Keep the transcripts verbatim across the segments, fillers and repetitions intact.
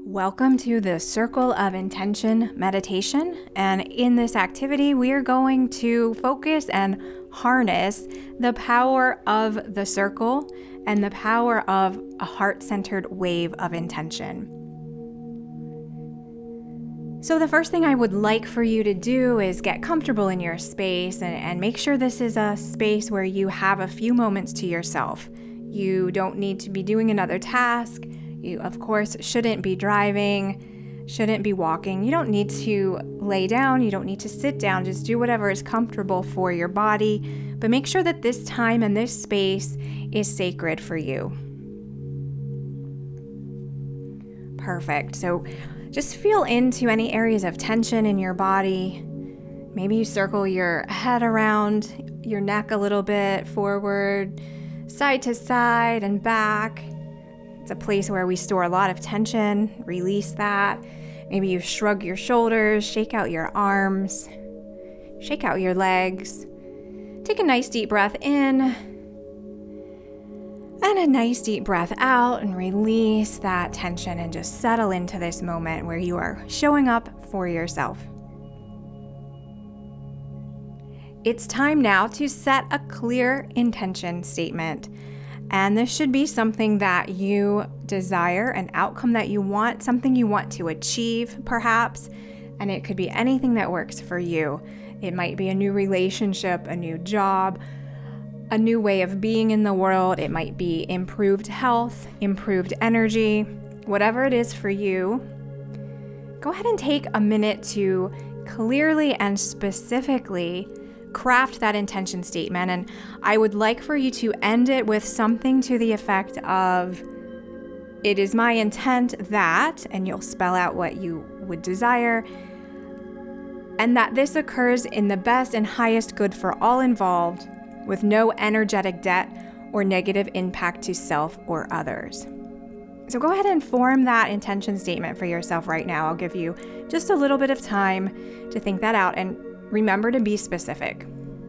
Welcome to the Circle of Intention meditation, and in this activity we are going to focus and harness the power of the circle and the power of a heart-centered wave of intention. So the first thing I would like for you to do is get comfortable in your space and, and make sure this is a space where you have a few moments to yourself. You don't need to be doing another task. You, of course, shouldn't be driving, shouldn't be walking. You don't need to lay down. You don't need to sit down. Just do whatever is comfortable for your body. But make sure that this time and this space is sacred for you. Perfect. So just feel into any areas of tension in your body. Maybe you circle your head around your neck a little bit, forward, side to side, and back. It's a place where we store a lot of tension. Release that. Maybe you shrug your shoulders, shake out your arms, shake out your legs. Take a nice deep breath in and a nice deep breath out, and release that tension and just settle into this moment where you are showing up for yourself. It's time now to set a clear intention statement. And this should be something that you desire, an outcome that you want, something you want to achieve, perhaps. And it could be anything that works for you. It might be a new relationship, a new job, a new way of being in the world. It might be improved health, improved energy, whatever it is for you. Go ahead and take a minute to clearly and specifically craft that intention statement, and I would like for you to end it with something to the effect of, it is my intent that, and you'll spell out what you would desire, and that this occurs in the best and highest good for all involved, with no energetic debt or negative impact to self or others. So go ahead and form that intention statement for yourself right now. I'll give you just a little bit of time to think that out, and remember to be specific.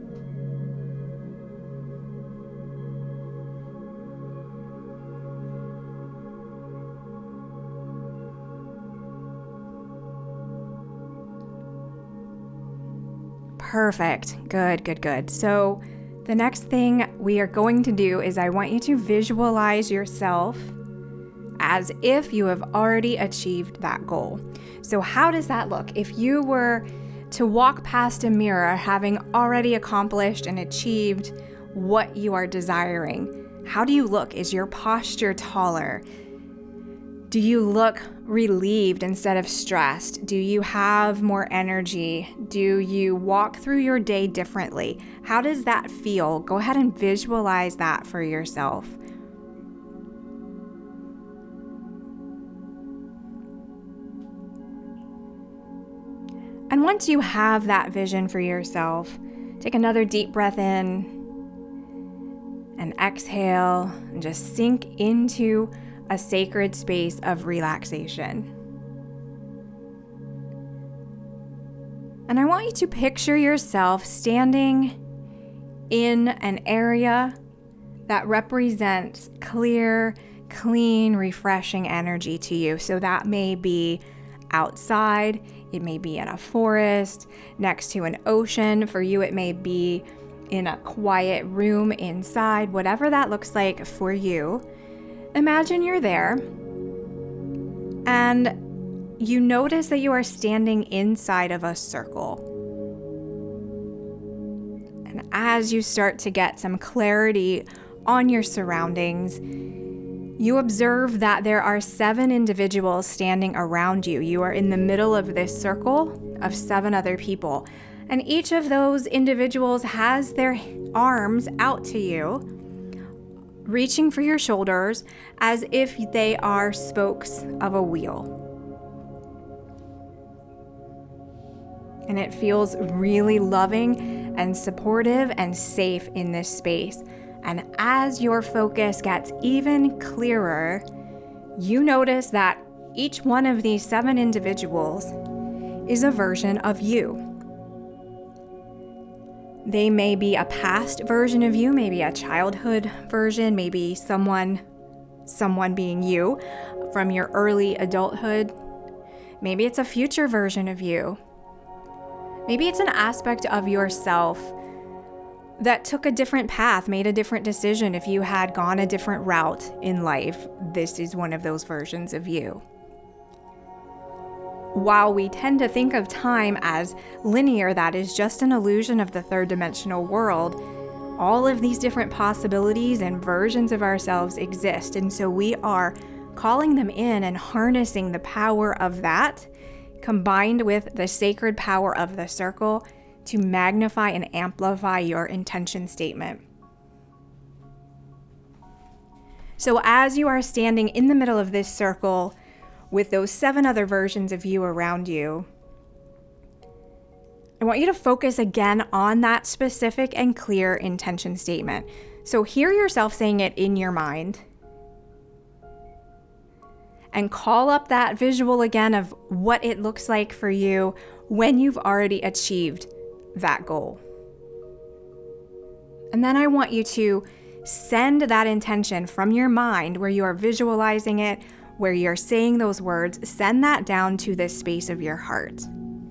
Perfect. Good, good, good. So the next thing we are going to do is I want you to visualize yourself as if you have already achieved that goal. So how does that look? If you were to walk past a mirror having already accomplished and achieved what you are desiring, how do you look? Is your posture taller? Do you look relieved instead of stressed? Do you have more energy? Do you walk through your day differently? How does that feel? Go ahead and visualize that for yourself. And once you have that vision for yourself, take another deep breath in and exhale and just sink into a sacred space of relaxation. And I want you to picture yourself standing in an area that represents clear, clean, refreshing energy to you. So that may be outside, it may be in a forest, next to an ocean. For you, it may be in a quiet room inside, whatever that looks like for you. Imagine you're there and you notice that you are standing inside of a circle. And as you start to get some clarity on your surroundings, you observe that there are seven individuals standing around you. You are in the middle of this circle of seven other people. And each of those individuals has their arms out to you, reaching for your shoulders as if they are spokes of a wheel. And it feels really loving and supportive and safe in this space. And as your focus gets even clearer, you notice that each one of these seven individuals is a version of you. They may be a past version of you, maybe a childhood version, maybe someone, someone being you from your early adulthood. Maybe it's a future version of you. Maybe it's an aspect of yourself that took a different path, made a different decision. If you had gone a different route in life, this is one of those versions of you. While we tend to think of time as linear, that is just an illusion of the third dimensional world. All of these different possibilities and versions of ourselves exist, and so we are calling them in and harnessing the power of that, combined with the sacred power of the circle, to magnify and amplify your intention statement. So as you are standing in the middle of this circle with those seven other versions of you around you, I want you to focus again on that specific and clear intention statement. So hear yourself saying it in your mind. And call up that visual again of what it looks like for you when you've already achieved that goal. And then I want you to send that intention from your mind, where you are visualizing it, where you're saying those words, send that down to this space of your heart.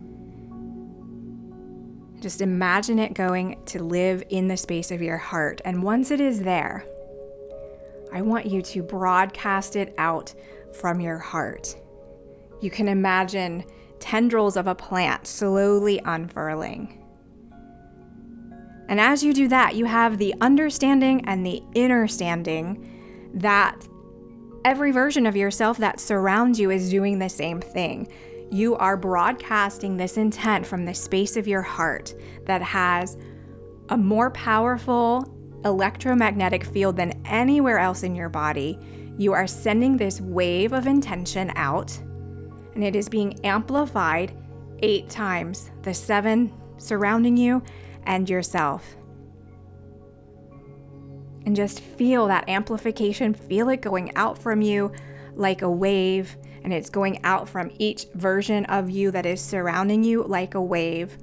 Just imagine it going to live in the space of your heart. And once it is there, I want you to broadcast it out from your heart. You can imagine tendrils of a plant slowly unfurling. And as you do that, you have the understanding and the inner standing that every version of yourself that surrounds you is doing the same thing. You are broadcasting this intent from the space of your heart that has a more powerful electromagnetic field than anywhere else in your body. You are sending this wave of intention out, and it is being amplified eight times, the seven surrounding you and yourself. And just feel that amplification, feel it going out from you like a wave, and it's going out from each version of you that is surrounding you like a wave,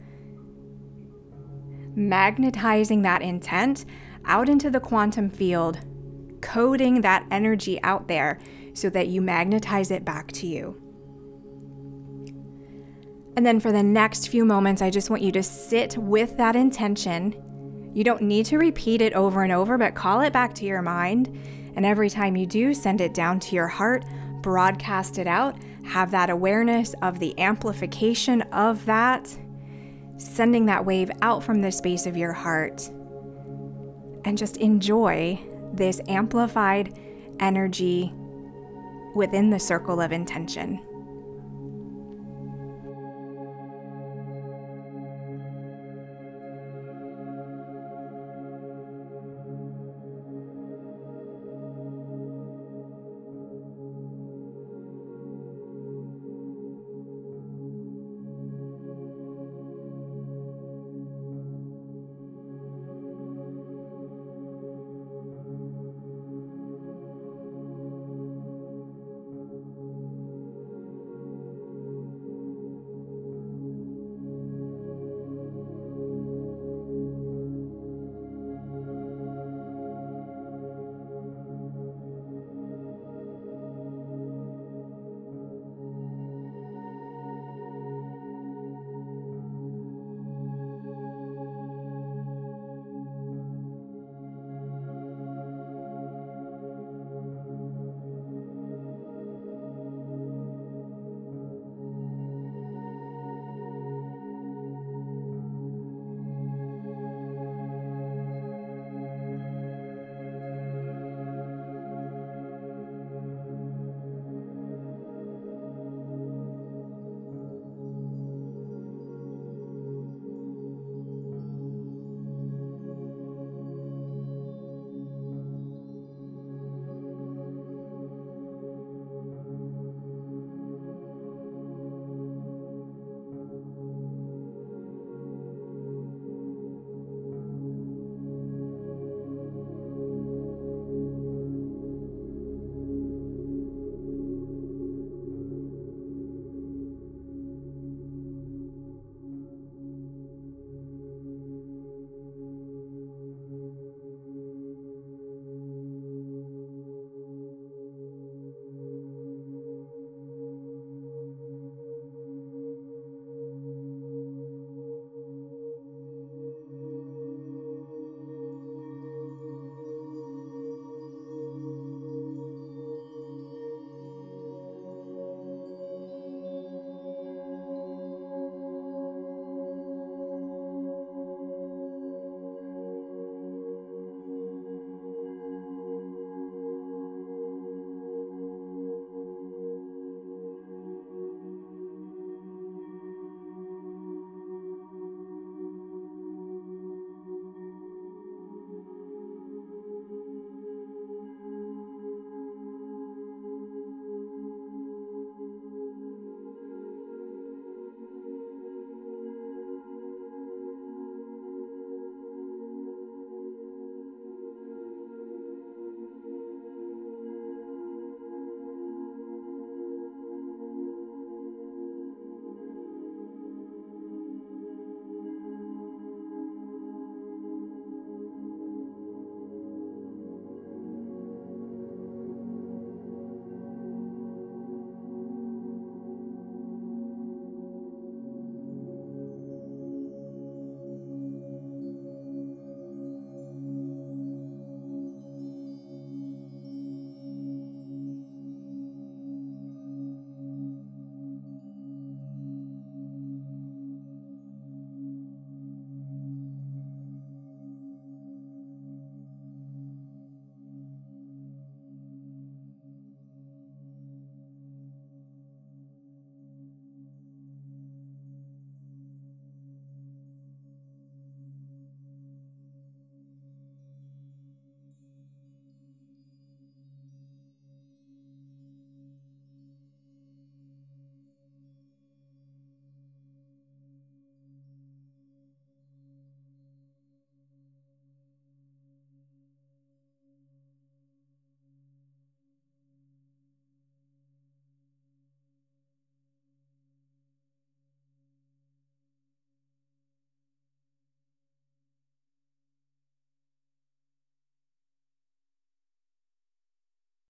magnetizing that intent out into the quantum field, coding that energy out there so that you magnetize it back to you. And then for the next few moments, I just want you to sit with that intention. You don't need to repeat it over and over, but call it back to your mind. And every time you do, send it down to your heart, broadcast it out, have that awareness of the amplification of that, sending that wave out from the space of your heart. And just enjoy this amplified energy within the circle of intention.